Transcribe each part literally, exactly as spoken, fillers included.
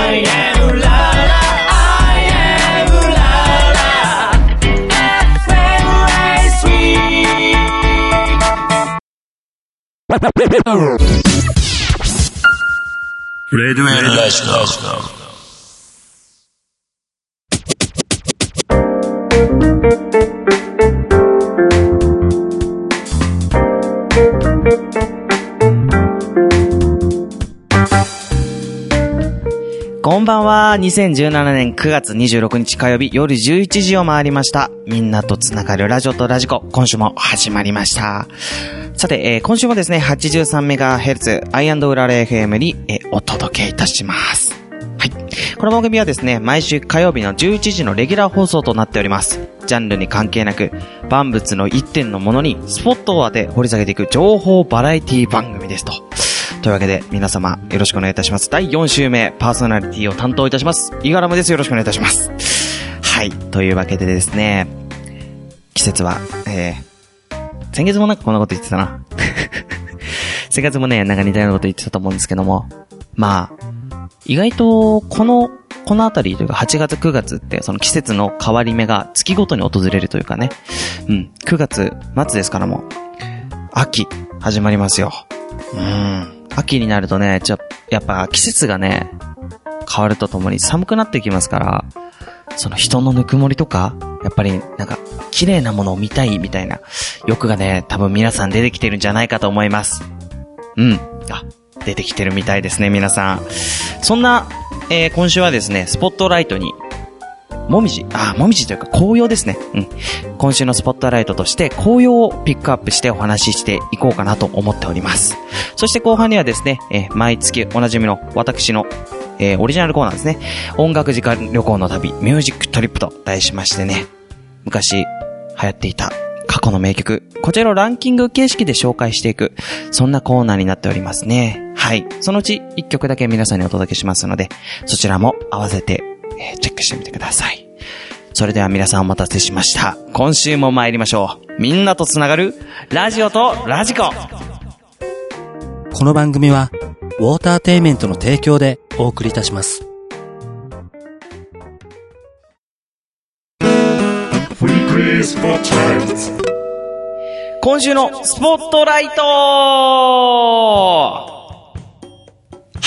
I am la la I am la la エフエム ライスウィークレデュエルラジオこんばんは。にせんじゅうななねんくがつにじゅうろくにち火曜日夜じゅういちじを回りました。みんなとつながるラジオとラジコ、今週も始まりました。さて、えー、今週もですね はちじゅうさんメガヘルツ アイアンド ウララ エフエム に、えー、お届けいたします。はい。この番組はですね、毎週火曜日のじゅういちじのレギュラー放送となっております。ジャンルに関係なく、万物の一点のものにスポットを当て掘り下げていく情報バラエティ番組ですと。というわけで皆様よろしくお願いいたします。だいよん週目パーソナリティを担当いたしますイガラムです。よろしくお願いいたします。はい。というわけでですね、季節は、えー、先月もなんかこんなこと言ってたな。先月もね、なんか似たようなこと言ってたと思うんですけども、まあ、意外とこの、このあたりというかはちがつくがつってその季節の変わり目が月ごとに訪れるというかね。うん。くがつ末ですからもう、秋始まりますよ。うーん。秋になるとね、ちょ、やっぱ季節がね、変わるとともに寒くなってきますから、その人のぬくもりとか、やっぱりなんか綺麗なものを見たいみたいな欲がね、多分皆さん出てきてるんじゃないかと思います。うん。あ、出てきてるみたいですね、皆さん。そんな、えー、今週はですね、スポットライトに、もみじ、あ、もみじというか紅葉ですね。うん。今週のスポットライトとして紅葉をピックアップしてお話ししていこうかなと思っております。そして後半にはですね、えー、毎月おなじみの私の、えー、オリジナルコーナーですね。音楽時間旅行の旅、ミュージックトリップと題しましてね、昔流行っていた過去の名曲、こちらをランキング形式で紹介していく、そんなコーナーになっておりますね。はい。そのうちいっきょくだけ皆さんにお届けしますので、そちらも合わせて、えー、チェックしてみてください。それでは皆さんお待たせしました。今週も参りましょう。みんなとつながるラジオとラジコ。 この番組はウォーターテイメントの提供でお送りいたします。 今週のスポットライト。はい、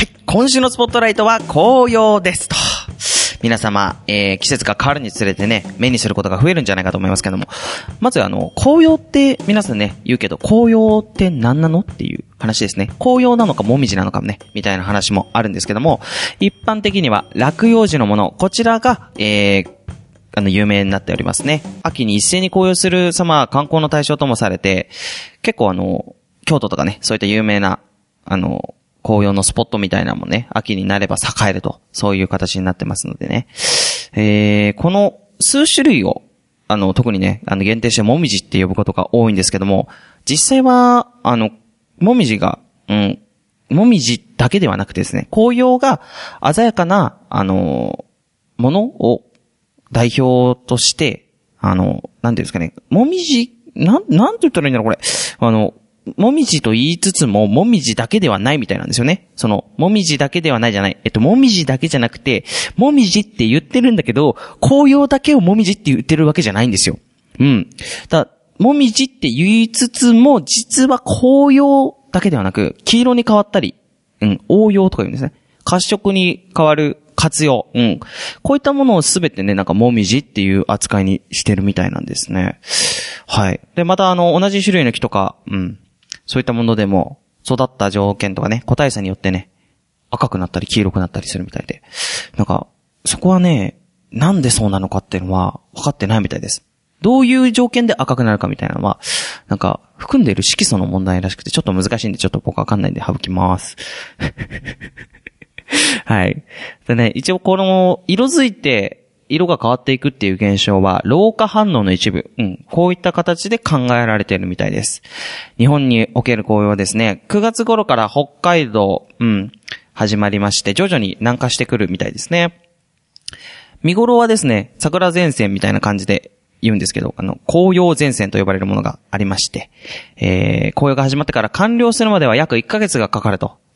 今週のスポットライトは紅葉ですと。皆様、えー、季節が変わるにつれてね、目にすることが増えるんじゃないかと思いますけども、まずあの、紅葉って皆さんね、言うけど、紅葉って何なのっていう話ですね。紅葉なのかもみじなのかもね、みたいな話もあるんですけども、一般的には落葉樹のもの、こちらが、えー、あの、有名になっておりますね。秋に一斉に紅葉する様、観光の対象ともされて、結構あの、京都とかね、そういった有名な、あの、紅葉のスポットみたいなのもね、秋になれば栄えると、そういう形になってますのでね。えー、この数種類を、あの、特にね、あの、限定してもみじって呼ぶことが多いんですけども、実際は、あの、もみじが、うん、もみじだけではなくてですね、紅葉が鮮やかな、あの、ものを代表として、あの、なんていうんですかね、もみじ、なん、なんて言ったらいいんだろう、これ。あの、もみじと言いつつも、もみじだけではないみたいなんですよね。その、もみじだけではないじゃない。えっと、もみじだけじゃなくて、もみじって言ってるんだけど、紅葉だけをもみじって言ってるわけじゃないんですよ。うん。だ、もみじって言いつつも、実は紅葉だけではなく、黄色に変わったり、うん、応用とか言うんですね。褐色に変わる活用、うん。こういったものをすべてね、なんかもみじっていう扱いにしてるみたいなんですね。はい。で、またあの、同じ種類の木とか、うん。そういったものでも、育った条件とかね、個体差によってね、赤くなったり黄色くなったりするみたいで。なんか、そこはね、なんでそうなのかっていうのは分かってないみたいです。どういう条件で赤くなるかみたいなのは、なんか、含んでいる色素の問題らしくて、ちょっと難しいんで、ちょっと僕わかんないんで省きます。はい。でね、一応この、色づいて、色が変わっていくっていう現象は、老化反応の一部。うん。こういった形で考えられているみたいです。日本における紅葉はですね、くがつ頃から北海道、うん、始まりまして、徐々に南下してくるみたいですね。見頃はですね、桜前線みたいな感じで言うんですけど、あの、紅葉前線と呼ばれるものがありまして、えー、紅葉が始まってから完了するまでは約いっかげつがかかると。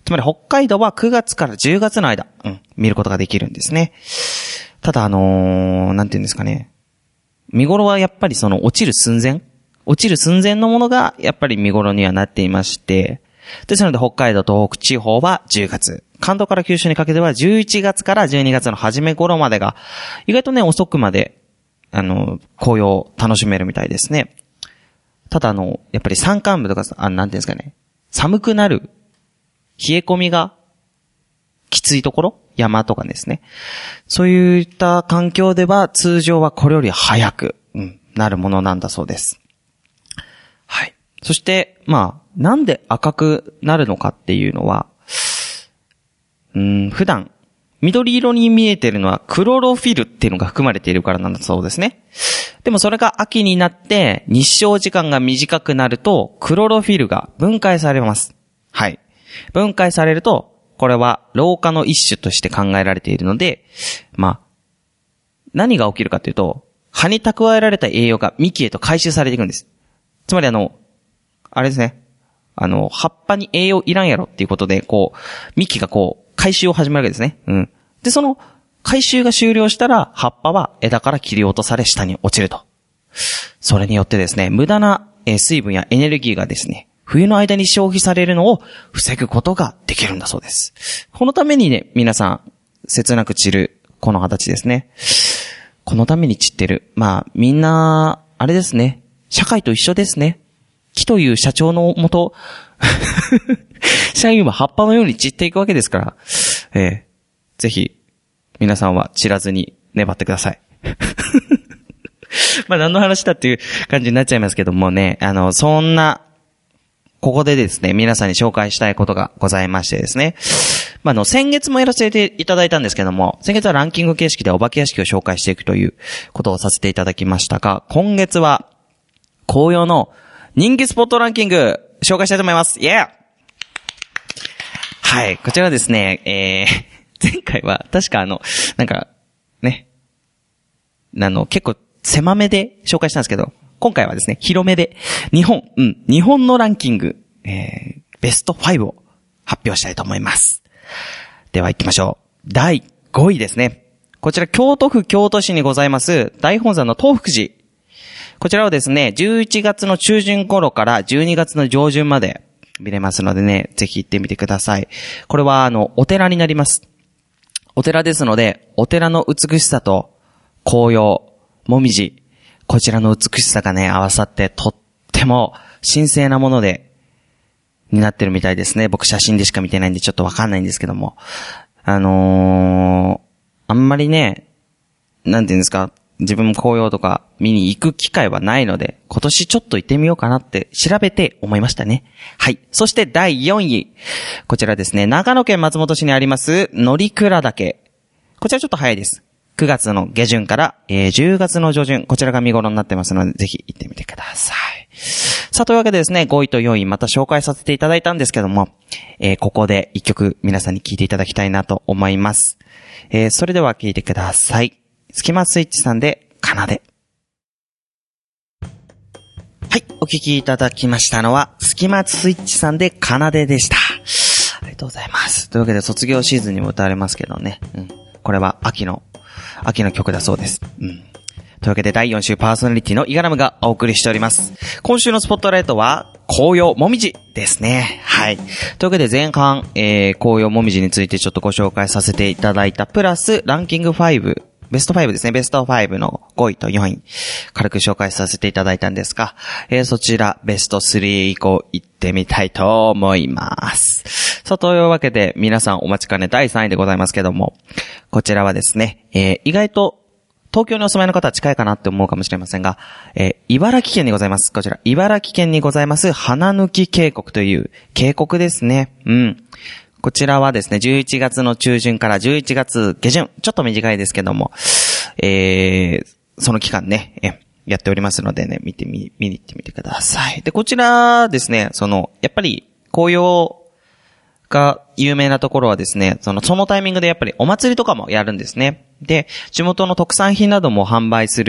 つまり北海道はくがつからじゅうがつの間、うん、見ることができるんですね。ただあのー、なんていうんですかね。見頃はやっぱりその落ちる寸前落ちる寸前のものがやっぱり見頃にはなっていまして、ですので北海道東北地方はじゅうがつ、関東から九州にかけてはじゅういちがつからじゅうにがつの初め頃までが、意外とね、遅くまで、あの、紅葉を楽しめるみたいですね。ただあの、やっぱり山間部とか、あなんていうんですかね、寒くなる、冷え込みがきついところ山とかですね。そういった環境では通常はこれより早く、うん、なるものなんだそうです。はい。そして、まあ、なんで赤くなるのかっていうのは、うーん、普段、緑色に見えているのはクロロフィルっていうのが含まれているからなんだそうですね。でもそれが秋になって日照時間が短くなるとクロロフィルが分解されます。はい。分解されると、これは老化の一種として考えられているので、まあ、何が起きるかというと、葉に蓄えられた栄養が幹へと回収されていくんです。つまりあの、あれですね。あの、葉っぱに栄養いらんやろっていうことで、こう、幹がこう、回収を始めるわけですね。うん。で、その、回収が終了したら、葉っぱは枝から切り落とされ下に落ちると。それによってですね、無駄な、えー、水分やエネルギーがですね、冬の間に消費されるのを防ぐことができるんだそうです。このためにね、皆さん、切なく散る、この形ですね。このために散ってる。まあ、みんな、あれですね。社会と一緒ですね。木という社長のもと、社員は葉っぱのように散っていくわけですから、えー、ぜひ、皆さんは散らずに粘ってください。まあ、何の話だっていう感じになっちゃいますけどもね、あの、そんな、ここでですね、皆さんに紹介したいことがございましてですね。まあ、あの、先月もやらせていただいたんですけども、先月はランキング形式でお化け屋敷を紹介していくということをさせていただきましたが、今月は、紅葉の人気スポットランキング、紹介したいと思います。イエー！はい、こちらですね、えー、前回は、確かあの、なんか、ね、あの、結構狭めで紹介したんですけど、今回はですね、広めで、日本、うん、日本のランキング、えー、ベストファイブを発表したいと思います。では行きましょう。だいごいですね。こちら京都府京都市にございます大本山の東福寺。こちらはですね、じゅういちがつの中旬頃からじゅうにがつの上旬まで見れますのでね、ぜひ行ってみてください。これはあの、お寺になります。お寺ですので、お寺の美しさと紅葉、もみじ、こちらの美しさがね、合わさってとっても神聖なもので、になってるみたいですね。僕写真でしか見てないんでちょっとわかんないんですけども。あのー、あんまりね、なんていうんですか、自分も紅葉とか見に行く機会はないので、今年ちょっと行ってみようかなって調べて思いましたね。はい。そしてだいよんい。こちらですね、長野県松本市にあります、乗鞍岳。こちらちょっと早いです。くがつの下旬から、えー、じゅうがつの上旬、こちらが見頃になってますので、ぜひ行ってみてください。さあ、というわけでですね、ごいとよんいまた紹介させていただいたんですけども、えー、ここでいっきょく皆さんに聴いていただきたいなと思います。えー、それでは聴いてください。スキマスイッチさんで、奏で。はい、お聴きいただきましたのは、スキマスイッチさんで、奏ででした。ありがとうございます。というわけで、卒業シーズンにも歌われますけどね。うん。これは秋の、秋の曲だそうです。うん。というわけでだいよん週パーソナリティのイガラムがお送りしております。今週のスポットライトは紅葉もみじですね。はい。というわけで前半、えー、紅葉もみじについてちょっとご紹介させていただいたプラスランキングご、ベストごですね。ベストごのごいとよんい軽く紹介させていただいたんですが、えー、そちらベストさん以降行ってみたいと思います。さあ、というわけで皆さんお待ちかねだいさんいでございますけども、こちらはですね、えー、意外と東京にお住まいの方は近いかなって思うかもしれませんが、えー、茨城県にございます。こちら、茨城県にございます、花貫渓谷という渓谷ですね。うん。こちらはですね、じゅういちがつの中旬からじゅういちがつ下旬、ちょっと短いですけども、えー、その期間ね、えやっておりますのでね、見てみ、見に行ってみてください。で、こちらですね、その、やっぱり、紅葉が有名なところはですね、その、そのタイミングでやっぱりお祭りとかもやるんですね。で、地元の特産品なども販売する、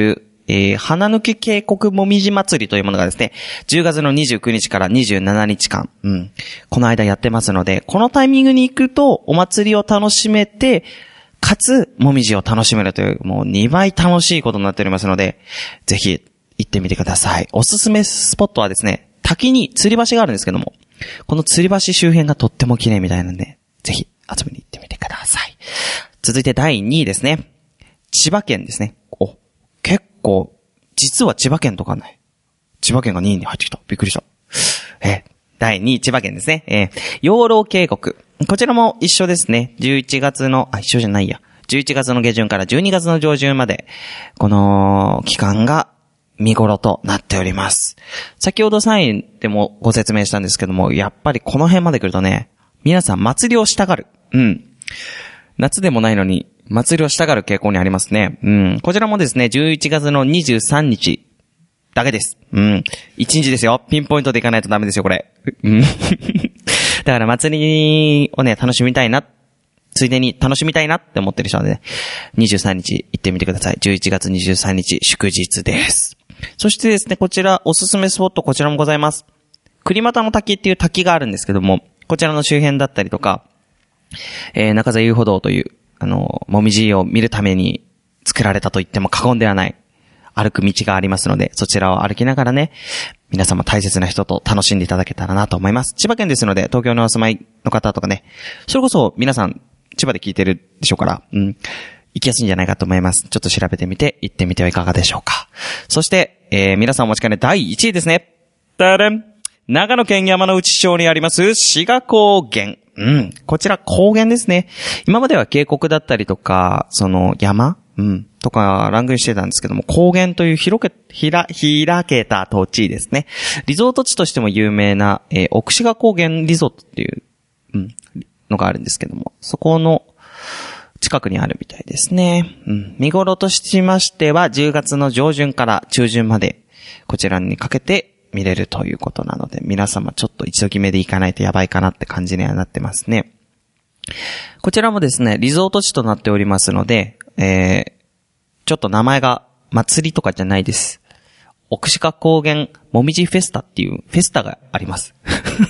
えー、花抜け渓谷もみじ祭りというものがですね、じゅうがつのにじゅうくにちからにじゅうしちにちかん、うん、この間やってますので、このタイミングに行くとお祭りを楽しめて、かつ、もみじを楽しめるという、もうにばい楽しいことになっておりますので、ぜひ行ってみてください。おすすめスポットはですね、滝に吊り橋があるんですけども、この吊り橋周辺がとっても綺麗みたいなんで、ぜひ遊びに行ってみてください。続いてだいにいですね。千葉県ですね。お、結構、実は千葉県とかね。千葉県がにいに入ってきた。びっくりした。えー、だいにい千葉県ですね。えー、養老渓谷。こちらも一緒ですね。じゅういちがつの、あ、一緒じゃないや。じゅういちがつの下旬からじゅうにがつの上旬まで、この期間が見頃となっております。先ほどサインでもご説明したんですけども、やっぱりこの辺まで来るとね、皆さん祭りをしたがる。うん。夏でもないのに、祭りをしたがる傾向にありますね。うん。こちらもですね、じゅういちがつのにじゅうさんにちだけです。うん。いちにちですよ。ピンポイントでいかないとダメですよ、これ。うん。だから祭りをね、楽しみたいな。ついでに楽しみたいなって思ってる人はね、にじゅうさんにち行ってみてください。じゅういちがつにじゅうさんにち祝日です。そしてですね、こちらおすすめスポットこちらもございます。栗又の滝っていう滝があるんですけども、こちらの周辺だったりとか、えー、中座遊歩道という、あの、もみじを見るために作られたと言っても過言ではない歩く道がありますので、そちらを歩きながらね、皆様大切な人と楽しんでいただけたらなと思います。千葉県ですので、東京のお住まいの方とかね、それこそ皆さん千葉で聞いてるでしょうから、うん、行きやすいんじゃないかと思います。ちょっと調べてみて行ってみてはいかがでしょうか。そして、えー、皆さんお待ちかねだいいちいですね。だれん。長野県山ノ内町にあります志賀高原。うん。こちら高原ですね。今までは渓谷だったりとか、その山うん。とかランクインしてたんですけども、高原という広け、ひら、開けた土地ですね。リゾート地としても有名な、えー、奥志賀高原リゾートっていう、うん、のがあるんですけども、そこの近くにあるみたいですね。うん。見頃としましては、じゅうがつの上旬から中旬まで、こちらにかけて、見れるということなので、皆様ちょっと一度決めで行かないとやばいかなって感じにはなってますね。こちらもですね、リゾート地となっておりますので、えー、ちょっと名前が祭りとかじゃないです。奥志賀高原もみじフェスタっていうフェスタがあります。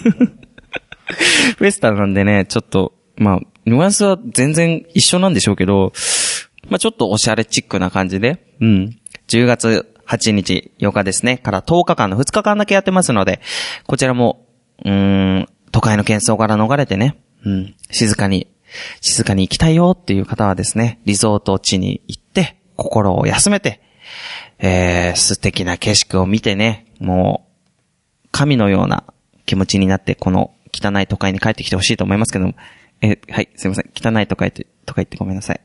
フェスタなんでね、ちょっと、まあ、ニュアンスは全然一緒なんでしょうけど、まあちょっとおしゃれチックな感じで、うん。じゅうがつはちにち、ようかですね。からとおかかんのふつかかんだけやってますので、こちらも、うーん、都会の喧騒から逃れてね、うん、静かに、静かに行きたいよっていう方はですね、リゾート地に行って、心を休めて、えー、素敵な景色を見てね、もう、神のような気持ちになって、この汚い都会に帰ってきてほしいと思いますけども、え、はい、すいません。汚い都会って、都会ってごめんなさい。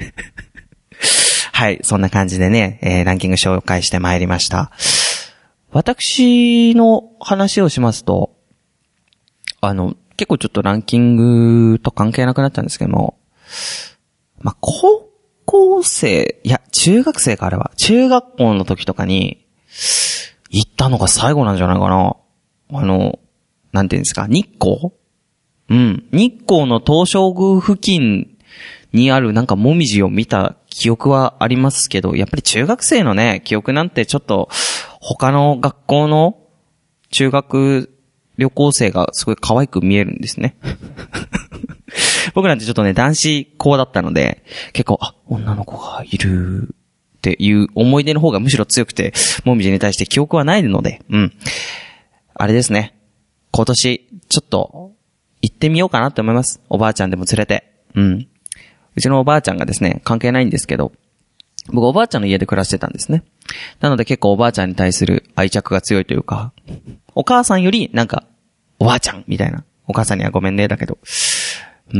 はい、そんな感じでね、えー、ランキング紹介してまいりました。私の話をしますと、あの、結構ちょっとランキングと関係なくなっちゃうんですけども、まあ、高校生、いや、中学生かあれは、中学校の時とかに、行ったのが最後なんじゃないかな。あの、なんていうんですか、日光？うん。日光の東照宮付近にあるなんかもみじを見た記憶はありますけど、やっぱり中学生のね、記憶なんてちょっと他の学校の中学旅行生がすごい可愛く見えるんですね。僕なんてちょっとね、男子校だったので、結構、あ、女の子がいるっていう思い出の方がむしろ強くて、もみじに対して記憶はないので、うん。あれですね。今年、ちょっと、行ってみようかなって思います。おばあちゃんでも連れて。うん。うちのおばあちゃんがですね、関係ないんですけど、僕おばあちゃんの家で暮らしてたんですね。なので結構おばあちゃんに対する愛着が強いというか、お母さんよりなんか、おばあちゃんみたいな。お母さんにはごめんね、だけど。うん。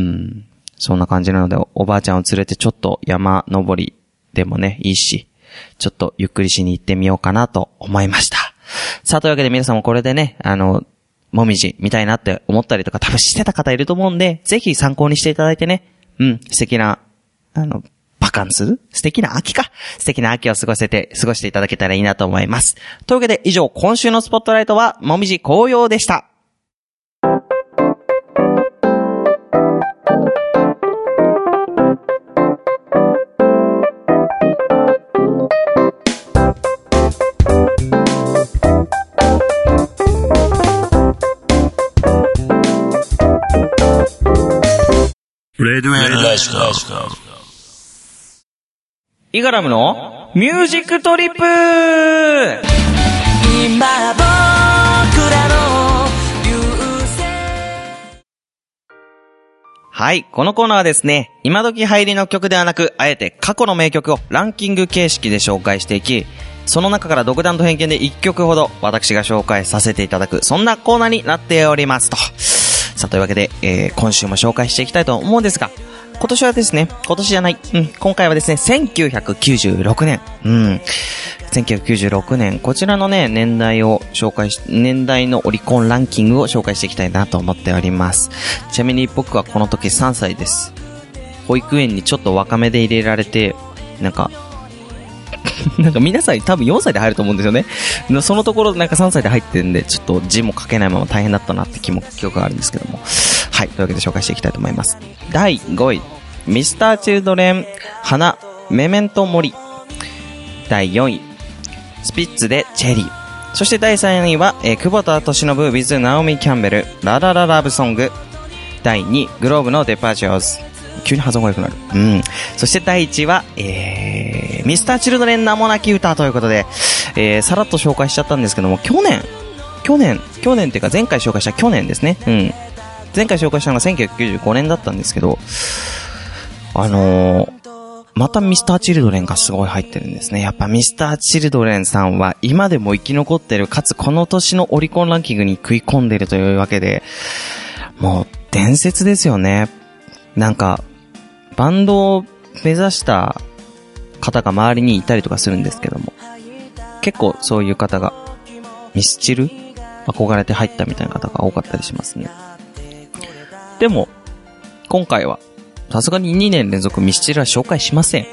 そんな感じなので、おばあちゃんを連れてちょっと山登りでもね、いいし、ちょっとゆっくりしに行ってみようかなと思いました。さあ、というわけで皆さんもこれでね、あの、もみじ見たいなって思ったりとか多分してた方いると思うんで、ぜひ参考にしていただいてね、うん、素敵な、あの、バカンス？素敵な秋か。素敵な秋を過ごせて、過ごしていただけたらいいなと思います。というわけで以上、今週のスポットライトは、もみじ紅葉でした。 レディオラジコ。 イガラムのミュージックトリップ。 今僕らの流星。 はい、このコーナーはですね、今時入りの曲ではなく、あえて過去の名曲をランキング形式で紹介していき、その中から独断と偏見でいっきょくほど私が紹介させていただく、そんなコーナーになっておりますと。さあ、というわけで、えー、今週も紹介していきたいと思うんですが、今年はですね、今年じゃない、うん、今回はですね、せんきゅうひゃくきゅうじゅうろくねん、うん、せんきゅうひゃくきゅうじゅうろくねん、こちらのね、年代を紹介し、年代のオリコンランキングを紹介していきたいなと思っております。ちなみに僕はこの時さんさいです。保育園にちょっと若めで入れられて、なんか、なんか皆さん多分よんさいで入ると思うんですよね。そのところなんかさんさいで入ってるんで、ちょっと字も書けないまま大変だったなって記憶があるんですけども。はい、というわけで紹介していきたいと思います。だいごい、ミスターチルドレン、花、メメントモリ。だいよんい、スピッツでチェリー。そしてだいさんいは、えー、久保田敏信 with ナオミ・キャンベル、ララララブソング。だいにい、グローブのデパーチャーズ。急に発音が良くなる。うん。そしてだいいちいは、えー、ミスターチルドレン名もなき歌ということで、えー、さらっと紹介しちゃったんですけども、去年、去年、去年っていうか前回紹介した去年ですね。うん。前回紹介したのがせんきゅうひゃくきゅうじゅうごねんだったんですけど、あのー、またミスターチルドレンがすごい入ってるんですね。やっぱミスターチルドレンさんは今でも生き残ってる、かつこの年のオリコンランキングに食い込んでるというわけで、もう伝説ですよね。なんか、バンドを目指した方が周りにいたりとかするんですけども、結構そういう方がミスチル憧れて入ったみたいな方が多かったりしますね。でも今回はさすがににねん連続ミスチルは紹介しません。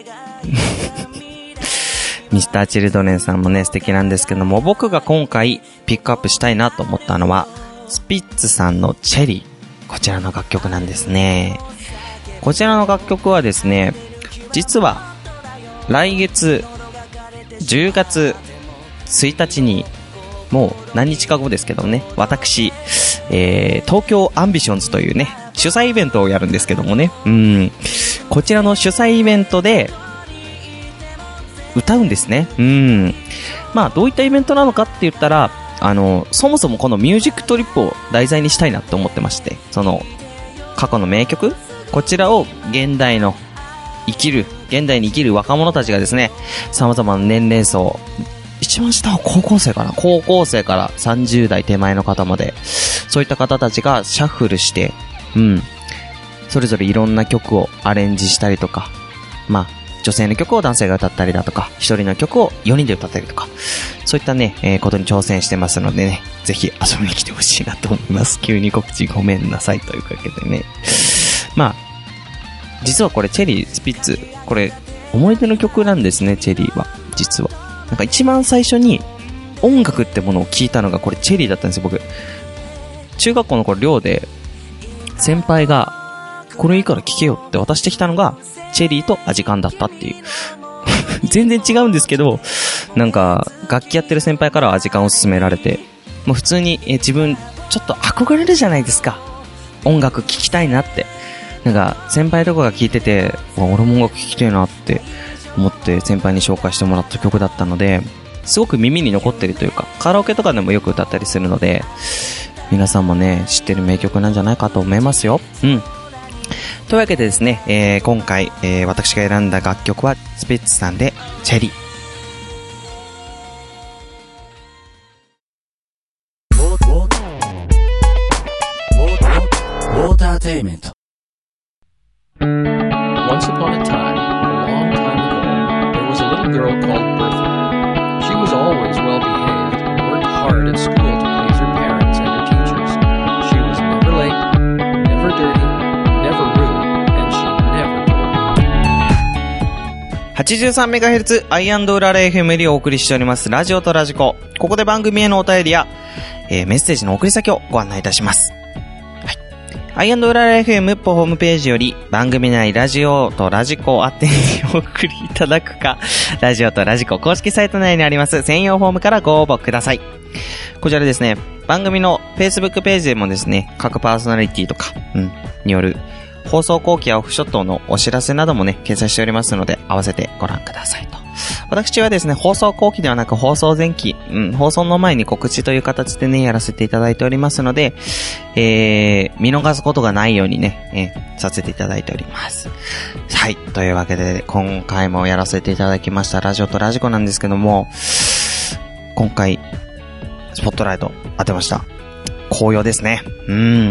ミスターチルドレンさんもね素敵なんですけども、僕が今回ピックアップしたいなと思ったのはスピッツさんのチェリー、こちらの楽曲なんですね。こちらの楽曲はですね、実は来月じゅうがつついたちに、もう何日か後ですけどね、私、えー、東京アンビションズというね主催イベントをやるんですけどもね、うん、こちらの主催イベントで歌うんですね。うん、まあどういったイベントなのかって言ったら、あのそもそもこのミュージックトリップを題材にしたいなって思ってまして、その過去の名曲、こちらを現代の生きる、現代に生きる若者たちがですね、様々な年齢層、一番下は高校生かな、高校生からさんじゅうだい手前の方まで、そういった方たちがシャッフルして、うん、それぞれいろんな曲をアレンジしたりとか、まあ女性の曲を男性が歌ったりだとか、一人の曲をよにんで歌ったりとか、そういったね、えー、ことに挑戦してますのでね、ぜひ遊びに来てほしいなと思います。急に告知ごめんなさいというわけでね。まあ、実はこれチェリー、スピッツ、これ思い出の曲なんですね、チェリーは。実は。なんか一番最初に音楽ってものを聞いたのがこれチェリーだったんですよ、僕。中学校の頃寮で先輩がこれいいから聴けよって渡してきたのがチェリーとアジカンだったっていう。全然違うんですけど、なんか楽器やってる先輩からはアジカンを勧められて、もう普通にえ自分ちょっと憧れるじゃないですか。音楽聴きたいなって。なんか先輩とかが聴いてて、俺も音楽聴きたいなって思って先輩に紹介してもらった曲だったので、すごく耳に残ってるというか、カラオケとかでもよく歌ったりするので、皆さんもね知ってる名曲なんじゃないかと思いますよ。うん。というわけでですね、えー、今回、えー、私が選んだ楽曲はスピッツさんでチェリー。 ウォーターテイメント。 Once upon a time, a long time ago, there was a little girl called Bertha. She was always well behaved and worked hard at school to please her parents and her teachers. She was never late, never dirty, never rude, and she never told. はちじゅうさんメガヘルツ アイアンド ウララ エフエム よりお送りしておりますラジオとラジコ。ここで番組へのお便りや、えー、メッセージの送り先をご案内いたします。アイアンド ウララ エフエム ホームページより番組内ラジオとラジコ宛てにお送りいただくか、ラジオとラジコ公式サイト内にあります専用フォームからご応募ください。こちらですね、番組の Facebook ページでもですね、各パーソナリティとか、うん、による放送後期やオフショットのお知らせなどもね、掲載しておりますので、合わせてご覧くださいと。私はですね、放送後期ではなく放送前期、うん、放送の前に告知という形でね、やらせていただいておりますので、えー、見逃すことがないようにね、えー、させていただいております。はい。というわけで、今回もやらせていただきましたラジオとラジコなんですけども、今回、スポットライト当てました。紅葉ですね。うん。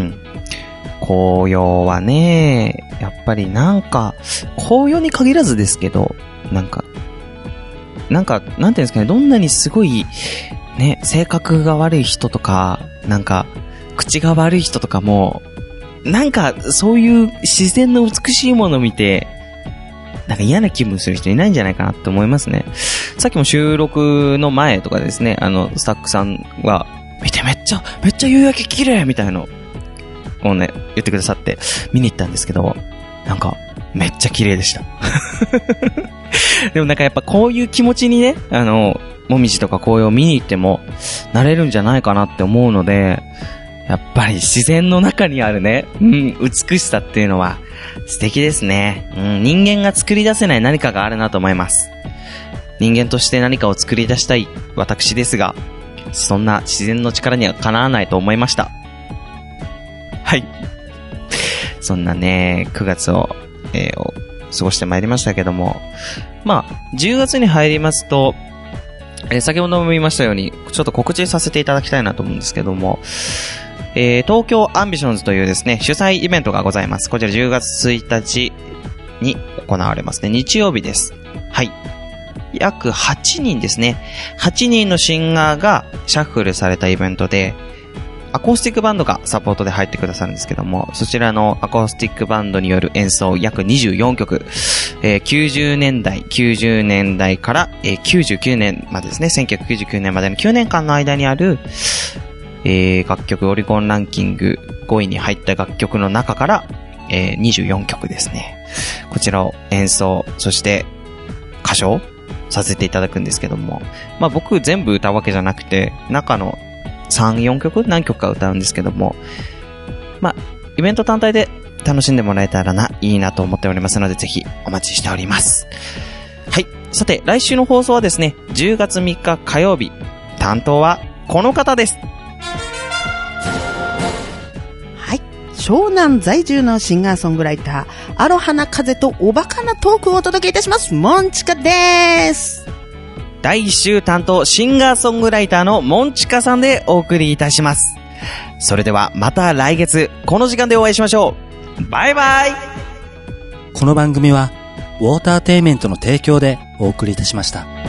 紅葉はね、やっぱりなんか、紅葉に限らずですけど、なんか、なんか、なんていうんですかね、どんなにすごい、ね、性格が悪い人とか、なんか、口が悪い人とかも、なんか、そういう自然の美しいものを見て、なんか嫌な気分する人いないんじゃないかなって思いますね。さっきも収録の前とかですね、あの、スタッフさんは、見てめっちゃ、めっちゃ夕焼け綺麗みたいな、をね、言ってくださって、見に行ったんですけど、なんか、めっちゃ綺麗でした。でもなんかやっぱこういう気持ちにね、あの、もみじとか紅葉を見に行っても、なれるんじゃないかなって思うので、やっぱり自然の中にあるね、うん、美しさっていうのは素敵ですね。うん、人間が作り出せない何かがあるなと思います。人間として何かを作り出したい私ですが、そんな自然の力にはかなわないと思いました。はい。そんなね、くがつを、えー、過ごしてまいりましたけども、まあ、じゅうがつに入りますと、えー、先ほども言いましたように、ちょっと告知させていただきたいなと思うんですけども、えー、東京アンビションズというですね、主催イベントがございます。こちらじゅうがつついたちに行われますね。日曜日です。はい。約はちにんですね。はちにんのシンガーがシャッフルされたイベントで、アコースティックバンドがサポートで入ってくださるんですけども、そちらのアコースティックバンドによる演奏約にじゅうよんきょく、えー、きゅうじゅうねんだい、きゅうじゅうねんだいから、えー、きゅうじゅうきゅうねんまでですね、せんきゅうひゃくきゅうじゅうきゅうねんまでのきゅうねんかんの間にある、えー、楽曲オリコンランキングごいに入った楽曲の中から、えー、にじゅうよんきょくですね。こちらを演奏、そして歌唱させていただくんですけども、まあ僕全部歌うわけじゃなくて、中のさん、よんきょく何曲か歌うんですけども、まあ、イベント単体で楽しんでもらえたらな、いいなと思っておりますので、ぜひお待ちしております。はい。さて、来週の放送はですね、じゅうがつみっか火曜日、担当はこの方です。 はい。湘南在住のシンガーソングライター、アロハな風とおバカなトークをお届けいたします。モンチカです。 だいいっ週担当シンガーソングライターのモンチカさんでお送りいたします。それではまた来月この時間でお会いしましょう。バイバイ。 この番組はウォーターテイメントの提供でお送りいたしました。